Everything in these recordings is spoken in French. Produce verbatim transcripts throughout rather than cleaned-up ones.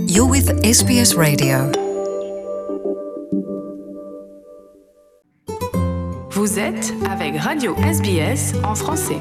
You're with S B S Radio. Vous êtes avec Radio S B S en français.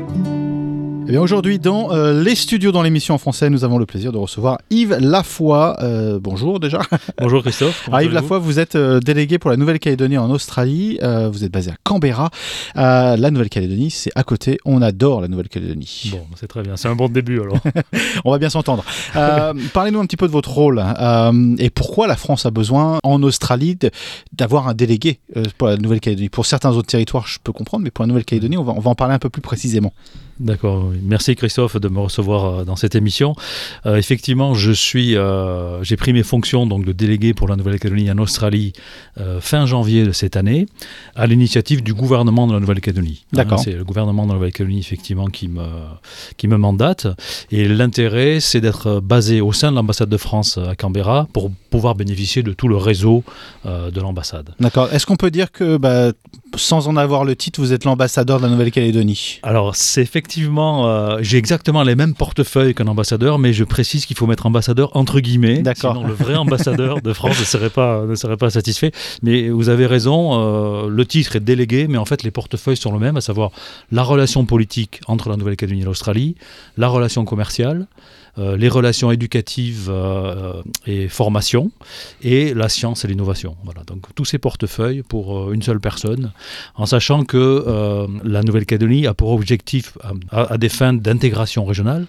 Eh bien aujourd'hui, dans euh, les studios dans l'émission en français, nous avons le plaisir de recevoir Yves Lafoy. Euh, bonjour déjà. Bonjour Christophe. Ah, Yves Lafoy, vous êtes euh, délégué pour la Nouvelle-Calédonie en Australie. Euh, vous êtes basé à Canberra. Euh, la Nouvelle-Calédonie, c'est à côté. On adore la Nouvelle-Calédonie. Bon, c'est très bien. C'est un bon début alors. On va bien s'entendre. Euh, parlez-nous un petit peu de votre rôle euh, et pourquoi la France a besoin en Australie de, d'avoir un délégué euh, pour la Nouvelle-Calédonie. Pour certains autres territoires, je peux comprendre, mais pour la Nouvelle-Calédonie, on va, on va en parler un peu plus précisément. D'accord, oui. Merci Christophe de me recevoir dans cette émission. Euh, effectivement, je suis, euh, j'ai pris mes fonctions donc, de délégué pour la Nouvelle-Calédonie en Australie euh, fin janvier de cette année, à l'initiative du gouvernement de la Nouvelle-Calédonie. D'accord. Hein, c'est le gouvernement de la Nouvelle-Calédonie effectivement qui me, qui me mandate. Et l'intérêt, c'est d'être basé au sein de l'ambassade de France à Canberra pour pouvoir bénéficier de tout le réseau euh, de l'ambassade. D'accord. Est-ce qu'on peut dire que, bah, sans en avoir le titre, vous êtes l'ambassadeur de la Nouvelle-Calédonie ? Alors, c'est effectivement, euh, j'ai exactement les mêmes portefeuilles qu'un ambassadeur, mais je précise qu'il faut mettre ambassadeur entre guillemets. D'accord. Sinon, le vrai ambassadeur de France ne serait pas, ne serait pas satisfait. Mais vous avez raison, euh, le titre est délégué, mais en fait, les portefeuilles sont les mêmes, à savoir la relation politique entre la Nouvelle-Calédonie et l'Australie, la relation commerciale, Euh, les relations éducatives euh, et formation, et la science et l'innovation. Voilà, donc tous ces portefeuilles pour euh, une seule personne, en sachant que euh, la Nouvelle-Calédonie a pour objectif, à, à des fins d'intégration régionale,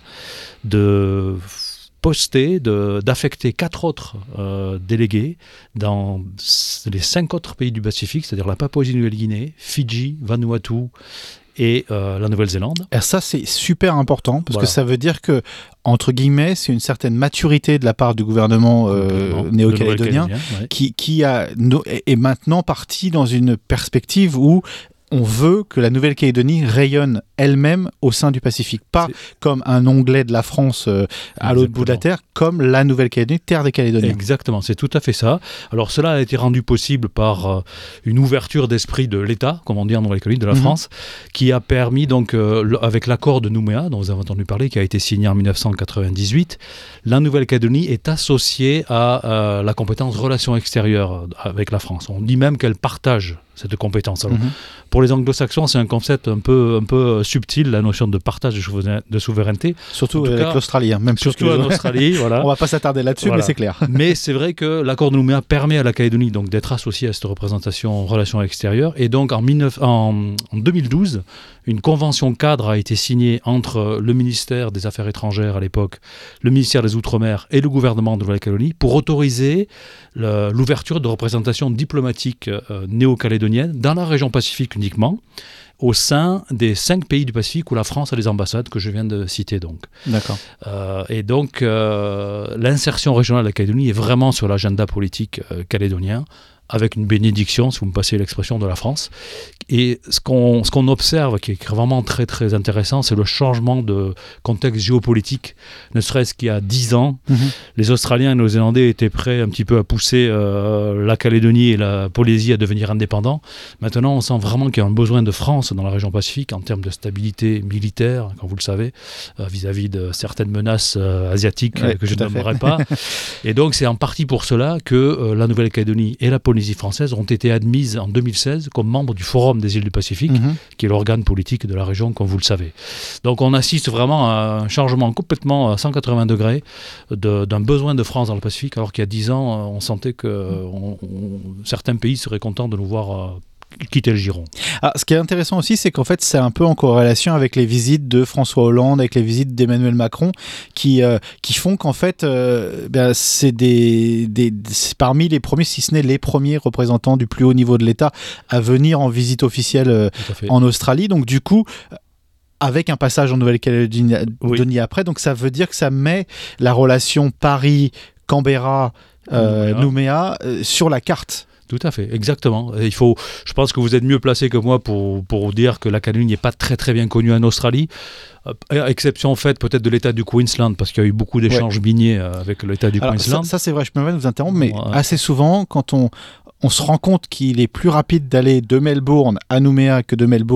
de poster, de, d'affecter quatre autres euh, délégués dans les cinq autres pays du Pacifique, c'est-à-dire la Papouasie-Nouvelle-Guinée, Fidji, Vanuatu, et euh, la Nouvelle-Zélande. Et ça, c'est super important, parce voilà. que ça veut dire que, entre guillemets, c'est une certaine maturité de la part du gouvernement euh, néo-calédonien ouais. qui, qui a, no, est maintenant parti dans une perspective où on veut que la Nouvelle-Calédonie rayonne elle-même au sein du Pacifique. Pas c'est... comme un onglet de la France euh, à l'autre bout de la terre, comme la Nouvelle-Calédonie, terre des Calédoniens. Exactement, c'est tout à fait ça. Alors cela a été rendu possible par euh, une ouverture d'esprit de l'État, comme on dit en Nouvelle-Calédonie, de la mm-hmm. France, qui a permis, donc, euh, avec l'accord de Nouméa, dont vous avez entendu parler, qui a été signé en dix-neuf cent quatre-vingt-dix-huit, la Nouvelle-Calédonie est associée à euh, la compétence relations extérieures avec la France. On dit même qu'elle partage cette compétence. Alors, mm-hmm. Pour les anglo-saxons, c'est un concept un peu, un peu subtil, la notion de partage de souveraineté. Surtout avec cas, l'Australie, hein, même surtout en Australie, voilà. On ne va pas s'attarder là-dessus, voilà. Mais c'est clair. Mais c'est vrai que l'accord de Nouméa permet à la Calédonie donc, d'être associée à cette représentation en relations extérieures. Et donc, en, dix-neuf, en, en deux mille douze, une convention cadre a été signée entre le ministère des Affaires étrangères à l'époque, le ministère des Outre-mer et le gouvernement de Nouvelle-Calédonie pour autoriser le, l'ouverture de représentations diplomatiques euh, néo-calédoniennes dans la région Pacifique uniquement, au sein des cinq pays du Pacifique où la France a des ambassades que je viens de citer. Donc. D'accord. Euh, et donc, euh, l'insertion régionale de la Calédonie est vraiment sur l'agenda politique euh, calédonien, avec une bénédiction, si vous me passez l'expression, de la France. Et ce qu'on, ce qu'on observe, qui est vraiment très très intéressant, c'est le changement de contexte géopolitique. Ne serait-ce qu'il y a dix ans, mmh. les Australiens et les Néo-Zélandais étaient prêts un petit peu à pousser euh, la Calédonie et la Polynésie à devenir indépendants. Maintenant, on sent vraiment qu'il y a un besoin de France dans la région Pacifique en termes de stabilité militaire, comme vous le savez, euh, vis-à-vis de certaines menaces euh, asiatiques ouais, que je ne nommerai pas. Et donc, c'est en partie pour cela que euh, la Nouvelle-Calédonie et la Polynésie françaises ont été admises en deux mille seize comme membres du Forum des îles du Pacifique, mmh. qui est l'organe politique de la région, comme vous le savez. Donc on assiste vraiment à un changement complètement à cent quatre-vingts degrés de, d'un besoin de France dans le Pacifique, alors qu'il y a dix ans, on sentait que on, on, certains pays seraient contents de nous voir euh, quitter le giron. Ah, ce qui est intéressant aussi, c'est qu'en fait, c'est un peu en corrélation avec les visites de François Hollande, avec les visites d'Emmanuel Macron, qui, euh, qui font qu'en fait, euh, ben, c'est, des, des, c'est parmi les premiers, si ce n'est les premiers représentants du plus haut niveau de l'État à venir en visite officielle euh, en Australie. Donc du coup, avec un passage en Nouvelle-Calédonie oui. après, donc ça veut dire que ça met la relation Paris-Canberra, euh, Nouméa, Nouméa euh, sur la carte. Tout à fait, exactement. Il faut, je pense que vous êtes mieux placé que moi pour, pour dire que la Calédonie n'est pas très très bien connue en Australie. Euh, exception faite peut-être de l'État du Queensland, parce qu'il y a eu beaucoup d'échanges ouais. miniers avec l'État du Alors, Queensland. Ça, ça c'est vrai, je peux même vous interrompre, mais ouais. assez souvent, quand on, on se rend compte qu'il est plus rapide d'aller de Melbourne à Nouméa que de Melbourne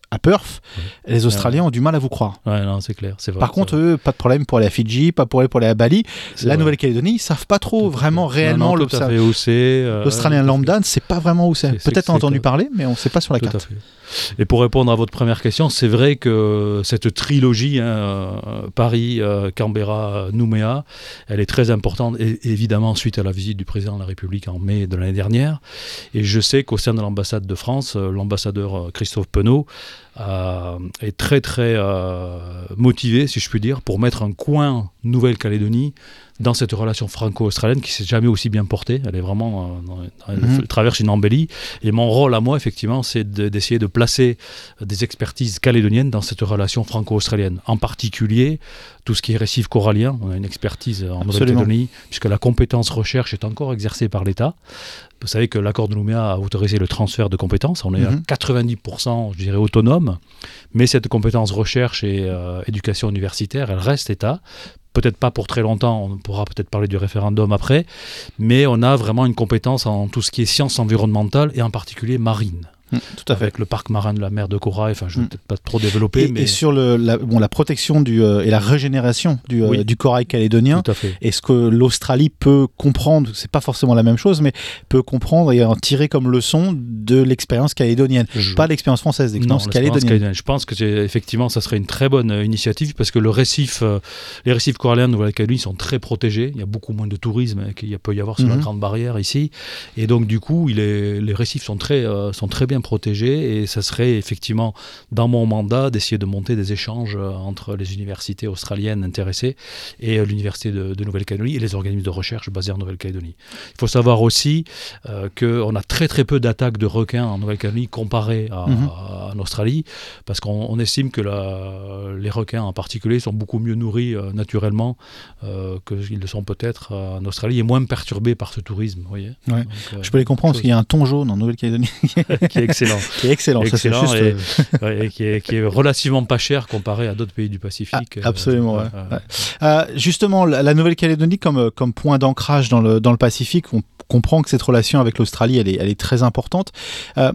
à Perth, ouais. les Australiens ouais. ont du mal à vous croire. Ouais, non, c'est clair, c'est vrai. Par contre, eux, pas de problème pour aller à Fidji, pas pour aller pour aller à Bali. C'est la vrai. Nouvelle-Calédonie, ils savent pas trop tout vraiment réellement non, non, tout à fait où c'est. Euh, L'Australien lambda ne sait pas vraiment où c'est. c'est Peut-être c'est, entendu c'est parler, mais on ne sait pas sur la tout carte. Et pour répondre à votre première question, c'est vrai que cette trilogie, hein, Paris, euh, Canberra, Nouméa, elle est très importante, et, évidemment suite à la visite du président de la République en mai de l'année dernière. Et je sais qu'au sein de l'ambassade de France, euh, l'ambassadeur Christophe Penaud euh, est très très euh, motivé, si je puis dire, pour mettre un coin Nouvelle-Calédonie dans cette relation franco-australienne qui ne s'est jamais aussi bien portée. Elle est vraiment, euh, elle mmh. traverse une embellie. Et mon rôle à moi, effectivement, c'est de, d'essayer de placer des expertises calédoniennes dans cette relation franco-australienne. En particulier, tout ce qui est récif corallien. On a une expertise en Nouvelle-Calédonie, puisque la compétence recherche est encore exercée par l'État. Vous savez que l'accord de Nouméa a autorisé le transfert de compétences. On est mmh. à quatre-vingt-dix pour cent, je dirais, autonome. Mais cette compétence recherche et euh, éducation universitaire, elle reste État. Peut-être pas pour très longtemps, on pourra peut-être parler du référendum après, mais on a vraiment une compétence en tout ce qui est sciences environnementales et en particulier marine. Mmh, tout à fait. Avec le parc marin de la mer de Corail, enfin je ne vais mmh. peut-être pas trop développer. Et, mais... et sur le, la, bon, la protection du, euh, et la régénération du, euh, oui. du corail calédonien, est-ce que l'Australie peut comprendre, c'est pas forcément la même chose, mais peut comprendre et en tirer comme leçon de l'expérience calédonienne, je... pas l'expérience française, l'expérience non, calédonienne. calédonienne. Je pense que c'est, effectivement ça serait une très bonne euh, initiative parce que le récif, euh, les récifs coralliens de Nouvelle-Calédonie sont très protégés, il y a beaucoup moins de tourisme hein, qu'il peut y avoir sur mmh. la Grande Barrière ici, et donc du coup il est, les récifs sont très, euh, sont très bien protégés. Et ça serait effectivement dans mon mandat d'essayer de monter des échanges entre les universités australiennes intéressées et l'université de, de Nouvelle-Calédonie et les organismes de recherche basés en Nouvelle-Calédonie. Il faut savoir aussi euh, qu'on a très très peu d'attaques de requins en Nouvelle-Calédonie comparé à, mm-hmm. à, en Australie, parce qu'on on estime que la, les requins en particulier sont beaucoup mieux nourris euh, naturellement euh, qu'ils le sont peut-être en Australie et moins perturbés par ce tourisme. Vous voyez ouais. Donc, euh, je peux les comprendre chose... parce qu'il y a un thon jaune en Nouvelle-Calédonie qui est excellent. qui est excellent. Excellent, ça, c'est juste... et, ouais, et qui, est, qui est relativement pas cher comparé à d'autres pays du Pacifique. Ah, absolument. Euh, ouais. Euh, ouais. Euh, justement, la, la Nouvelle-Calédonie comme, comme point d'ancrage dans le, dans le Pacifique, on comprend que cette relation avec l'Australie, elle est, elle est très importante. Euh,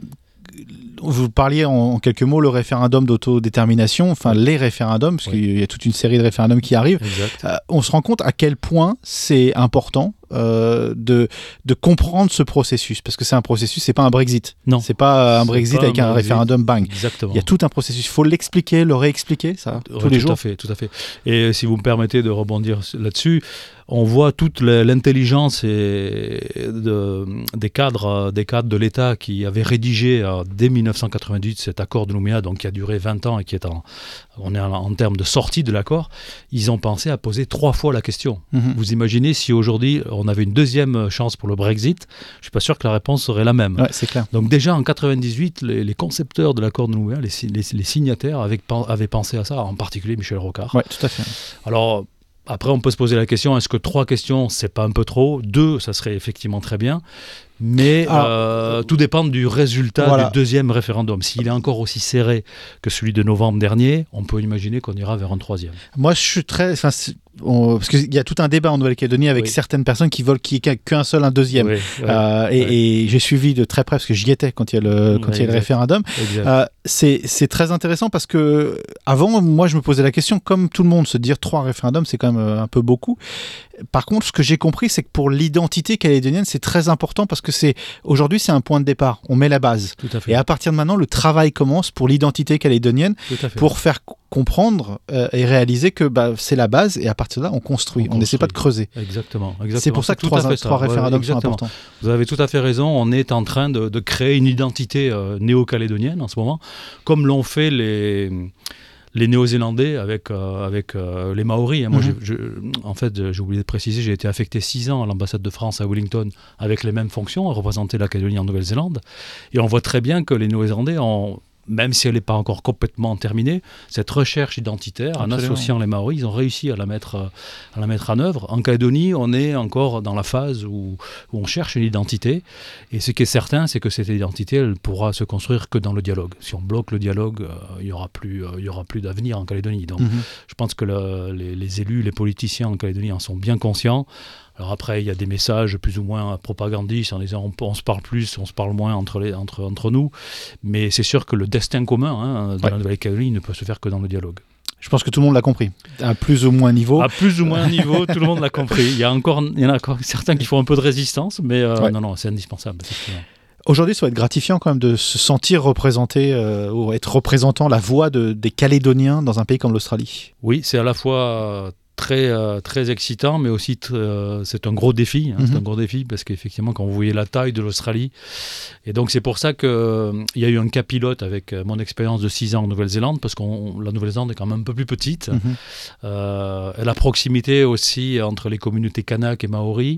vous parliez en, en quelques mots le référendum d'autodétermination, enfin les référendums, parce oui. qu'il y a toute une série de référendums qui arrivent. Euh, on se rend compte à quel point c'est important euh, de, de comprendre ce processus, parce que c'est un processus, c'est pas un Brexit. Non. C'est pas un c'est Brexit pas avec un, un Brexit. référendum bang. Exactement. Il y a tout un processus. Il faut l'expliquer, le réexpliquer, ça, ouais, tous les tout jours. Tout à fait, tout à fait. Et si vous me permettez de rebondir là-dessus, on voit toute l'intelligence et de, des, cadres, des cadres de l'État qui avaient rédigé euh, dès dix-neuf cent quatre-vingt-dix cet accord de Nouméa, donc qui a duré vingt ans et qui est en, on est en, en termes de sortie de l'accord. Ils ont pensé à poser trois fois la question. Mm-hmm. Vous imaginez si aujourd'hui on avait une deuxième chance pour le Brexit, je ne suis pas sûr que la réponse serait la même. Ouais, c'est clair. Donc déjà en quatre-vingt-dix-huit, les, les concepteurs de l'accord de Nouméa, les, les, les signataires avaient, avaient pensé à ça, en particulier Michel Rocard. Oui, tout à fait. Alors... Après, on peut se poser la question, est-ce que trois questions, c'est pas un peu trop ? Deux, ça serait effectivement très bien. Mais Alors, euh, tout dépend du résultat voilà. du deuxième référendum. S'il est encore aussi serré que celui de novembre dernier, on peut imaginer qu'on ira vers un troisième. Moi, je suis très... On, parce qu'il y a tout un débat en Nouvelle-Calédonie avec oui. certaines personnes qui veulent qu'il n'y ait qu'un seul, un deuxième. Oui, ouais, euh, et, ouais. et j'ai suivi de très près, parce que j'y étais quand il y a le, quand ouais, il y a le référendum. Euh, c'est, c'est très intéressant parce que avant, moi, je me posais la question, comme tout le monde, se dire trois référendums, c'est quand même un peu beaucoup. Par contre, ce que j'ai compris, c'est que pour l'identité calédonienne, c'est très important parce que c'est, aujourd'hui, c'est un point de départ. On met la base. Tout à fait. Et à partir de maintenant, le travail commence pour l'identité calédonienne, pour faire comprendre euh, et réaliser que bah, c'est la base et à partir de là, on construit. On n'essaie pas de creuser. Exactement. exactement. C'est pour ça que trois, trois référendums ouais, sont importants. Vous avez tout à fait raison. On est en train de, de créer une identité euh, néo-calédonienne en ce moment, comme l'ont fait les... les Néo-Zélandais avec, euh, avec euh, les Maoris. Hein. Moi, mm-hmm. je, je, en fait, j'ai oublié de préciser, j'ai été affecté six ans à l'ambassade de France à Wellington avec les mêmes fonctions, à représenter la Calédonie en Nouvelle-Zélande. Et on voit très bien que les Néo-Zélandais ont... même si elle n'est pas encore complètement terminée, cette recherche identitaire, Absolument. En associant les Maoris, ils ont réussi à la mettre, à la mettre en œuvre. En Calédonie, on est encore dans la phase où, où on cherche une identité. Et ce qui est certain, c'est que cette identité, elle pourra se construire que dans le dialogue. Si on bloque le dialogue, euh, il n'y aura plus, euh, il y aura plus d'avenir en Calédonie. Donc, mm-hmm. je pense que le, les, les élus, les politiciens en Calédonie en sont bien conscients. Alors après, il y a des messages plus ou moins propagandistes en disant on, on se parle plus, on se parle moins entre, les, entre, entre nous. Mais c'est sûr que le destin commun hein, de ouais. la Nouvelle-Calédonie ne peut se faire que dans le dialogue. Je pense que tout le monde l'a compris, à plus ou moins niveau. À plus ou moins niveau, tout le monde l'a compris. Il y a encore, il y en a encore certains qui font un peu de résistance, mais euh, ouais. non, non, c'est indispensable. Effectivement. Aujourd'hui, ça va être gratifiant quand même de se sentir représenté euh, ou être représentant la voix de, des Calédoniens dans un pays comme l'Australie. Oui, c'est à la fois très, euh, très excitant, mais aussi t- euh, c'est un gros défi. Hein, mm-hmm. C'est un gros défi parce qu'effectivement, quand vous voyez la taille de l'Australie, et donc c'est pour ça qu'il euh, y a eu un cas pilote avec mon expérience de six ans en Nouvelle-Zélande, parce que la Nouvelle-Zélande est quand même un peu plus petite. Mm-hmm. Euh, la proximité aussi entre les communautés kanak et maoris.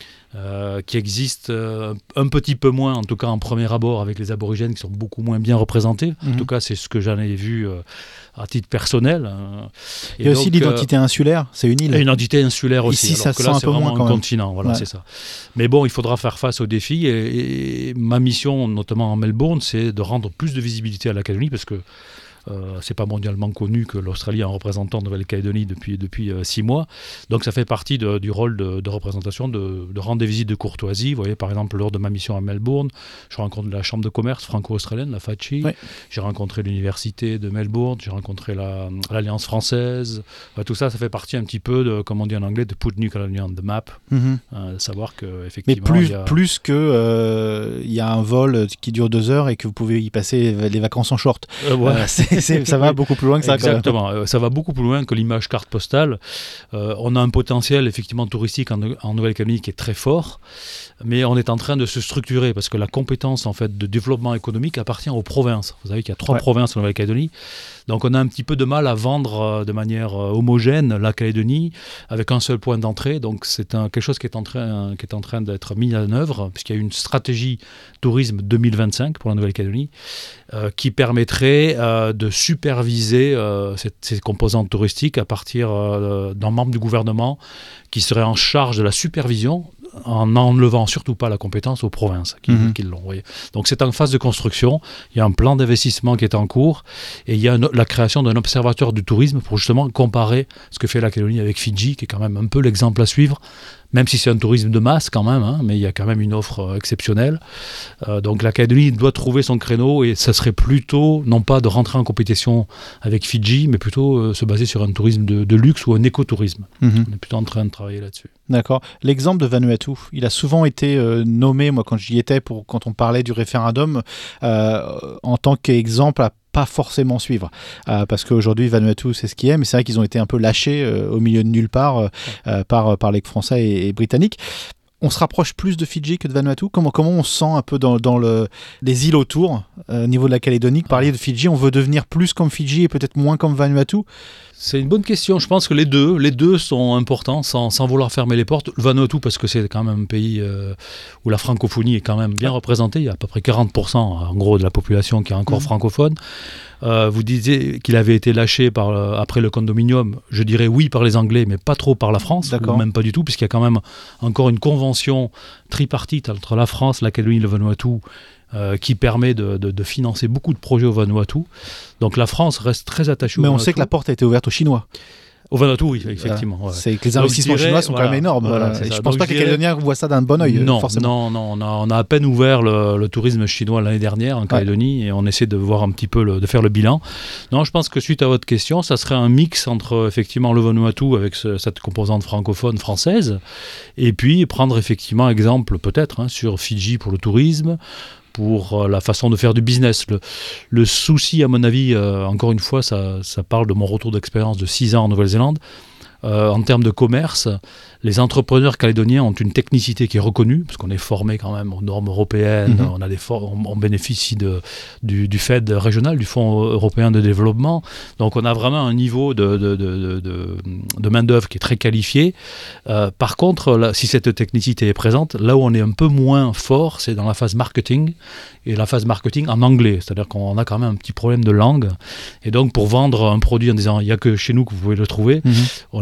Euh, qui existe euh, un petit peu moins, en tout cas en premier abord, avec les aborigènes qui sont beaucoup moins bien représentés. Mmh. En tout cas, c'est ce que j'en ai vu euh, à titre personnel. Euh, Il y a donc, aussi l'identité euh, insulaire, c'est une île. Et une identité insulaire aussi. Ici, alors ça que là, sent un c'est peu vraiment moins, un continent. Voilà, ouais. c'est ça. Mais bon, il faudra faire face aux défis. Et, et ma mission, notamment en Melbourne, c'est de rendre plus de visibilité à la Calédonie, parce que Euh, c'est pas mondialement connu que l'Australie a un représentant de Nouvelle-Calédonie depuis, depuis euh, six mois. Donc ça fait partie de, du rôle de, de représentation, de, de rendre des visites de courtoisie. Vous voyez, par exemple, lors de ma mission à Melbourne, je rencontre la chambre de commerce franco-australienne, la F A C I. Oui. J'ai rencontré l'université de Melbourne, j'ai rencontré la, l'Alliance française. Enfin, tout ça, ça fait partie un petit peu de, comme on dit en anglais, de put New Caledonia on the map. Mm-hmm. Euh, de savoir qu'effectivement... Mais plus, il y a... plus que euh, il y a un vol qui dure deux heures et que vous pouvez y passer les vacances en short. Euh, ouais. euh, c'est C'est, ça va beaucoup plus loin que ça. Exactement, quand même. Ça va beaucoup plus loin que l'image carte postale. Euh, on a un potentiel effectivement touristique en, en Nouvelle-Calédonie qui est très fort, mais on est en train de se structurer parce que la compétence en fait de développement économique appartient aux provinces. Vous savez qu'il y a trois ouais. provinces en Nouvelle-Calédonie. Donc on a un petit peu de mal à vendre euh, de manière euh, homogène la Calédonie avec un seul point d'entrée. Donc c'est un, quelque chose qui est, en train, qui est en train d'être mis en œuvre, puisqu'il y a une stratégie tourisme deux mille vingt-cinq pour la Nouvelle-Calédonie euh, qui permettrait euh, de superviser euh, cette, ces composantes touristiques à partir euh, d'un membre du gouvernement qui serait en charge de la supervision, en n'enlevant surtout pas la compétence aux provinces qui, mmh. qui l'ont. Voyez. Donc c'est en phase de construction, il y a un plan d'investissement qui est en cours et il y a une, la création d'un observatoire du tourisme pour justement comparer ce que fait la Calédonie avec Fidji, qui est quand même un peu l'exemple à suivre, même si c'est un tourisme de masse quand même, hein, mais il y a quand même une offre euh, exceptionnelle. Euh, donc la Calédonie doit trouver son créneau et ça serait plutôt, non pas de rentrer en compétition avec Fidji, mais plutôt euh, se baser sur un tourisme de, de luxe ou un écotourisme. Mm-hmm. On est plutôt en train de travailler là-dessus. D'accord. L'exemple de Vanuatu, il a souvent été euh, nommé, moi quand j'y étais, pour, quand on parlait du référendum, euh, en tant qu'exemple à pas forcément suivre, euh, parce qu'aujourd'hui Vanuatu c'est ce qui est, mais c'est vrai qu'ils ont été un peu lâchés euh, au milieu de nulle part euh, euh, par, par les Français et, et Britanniques. On se rapproche plus de Fidji que de Vanuatu. Comment, comment on se sent un peu dans, dans le, les îles autour, euh, au niveau de la Calédonie? Parler de Fidji, on veut devenir plus comme Fidji et peut-être moins comme Vanuatu? C'est une bonne question. Je pense que les deux, les deux sont importants, sans, sans vouloir fermer les portes. Le Vanuatu, parce que c'est quand même un pays euh, où la francophonie est quand même bien représentée. Il y a à peu près quarante pour cent en gros de la population qui est encore mmh. francophone. Euh, vous disiez qu'il avait été lâché par, euh, après le condominium. Je dirais oui par les Anglais, mais pas trop par la France, ou même pas du tout, puisqu'il y a quand même encore une convention tripartite entre la France, la Calédonie et le Vanuatu, Euh, qui permet de, de, de financer beaucoup de projets au Vanuatu. Donc la France reste très attachée au Mais on Vanuatu. sait que la porte a été ouverte aux Chinois. Au Vanuatu, oui, effectivement. Voilà. Ouais. C'est que les investissements dirais, chinois sont voilà, quand même énormes. Voilà, euh, je ne pense Donc, pas que les dirais... Calédoniens voient ça d'un bon oeil. Non, forcément. non, non. On a, on a à peine ouvert le, le tourisme chinois l'année dernière en Calédonie, ouais. et on essaie de voir un petit peu, le, de faire le bilan. Non, je pense que suite à votre question, ça serait un mix entre effectivement le Vanuatu avec ce, cette composante francophone française, et puis prendre effectivement exemple peut-être hein, sur Fidji pour le tourisme, pour la façon de faire du business. Le, le souci, à mon avis, euh, encore une fois, ça, ça parle de mon retour d'expérience de six ans en Nouvelle-Zélande. Euh, en termes de commerce, les entrepreneurs calédoniens ont une technicité qui est reconnue, parce qu'on est formé quand même aux normes européennes, mmh. on, a des for- on, on bénéficie de, du, du F E D régional, du Fonds européen de développement. Donc on a vraiment un niveau de, de, de, de, de main-d'œuvre qui est très qualifié. Euh, par contre, là, si cette technicité est présente, là où on est un peu moins fort, c'est dans la phase marketing, et la phase marketing en anglais, c'est-à-dire qu'on a quand même un petit problème de langue. Et donc pour vendre un produit en disant il n'y a que chez nous que vous pouvez le trouver, mmh. on a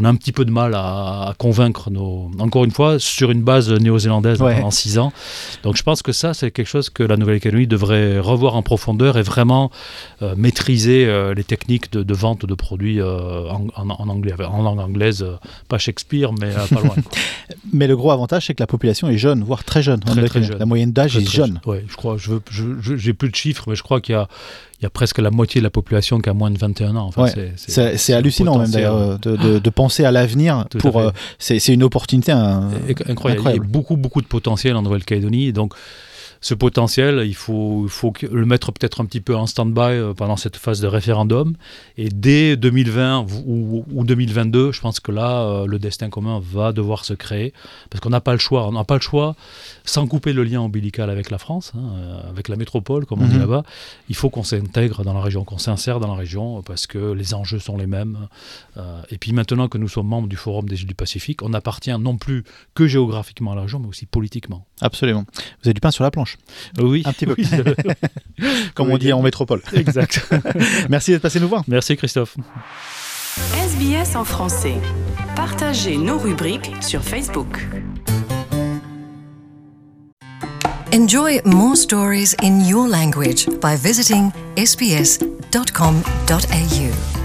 a un petit peu de mal à, à convaincre nos... Encore une fois, sur une base néo-zélandaise ouais. pendant six ans. Donc je pense que ça, c'est quelque chose que la Nouvelle-Calédonie devrait revoir en profondeur et vraiment euh, maîtriser euh, les techniques de, de vente de produits euh, en, en, en anglais, en langue anglaise, euh, pas Shakespeare, mais euh, pas loin. Mais le gros avantage, c'est que la population est jeune, voire très jeune. Très, très jeune. La moyenne d'âge très, est très jeune. Oui, je crois. Je veux, je, je, j'ai plus de chiffres, mais je crois qu'il y a, il y a presque la moitié de la population qui a moins de vingt et un ans. Enfin, ouais. c'est, c'est, c'est, c'est hallucinant même d'ailleurs de, de, de penser à l'avenir. Tout pour, euh, c'est, c'est une opportunité hein, incroyable. incroyable. Il y a beaucoup, beaucoup de potentiel en Nouvelle-Calédonie. Donc, ce potentiel, il faut, il faut le mettre peut-être un petit peu en stand-by pendant cette phase de référendum. Et dès deux mille vingt ou, ou deux mille vingt-deux, je pense que là, le destin commun va devoir se créer. Parce qu'on n'a pas le choix. On n'a pas le choix, sans couper le lien ombilical avec la France, hein, avec la métropole, comme on mm-hmm. dit là-bas. Il faut qu'on s'intègre dans la région, qu'on s'insère dans la région, parce que les enjeux sont les mêmes. Euh, et puis maintenant que nous sommes membres du Forum des îles du Pacifique, on appartient non plus que géographiquement à la région, mais aussi politiquement. Absolument. Vous avez du pain sur la planche. Oui. Un petit peu. Oui. Comme oui, on dit en métropole. Exact. Merci d'être passé nous voir. Merci Christophe. S B S en français. Partagez nos rubriques sur Facebook. Enjoy more stories in your language by visiting s b s dot com dot a u.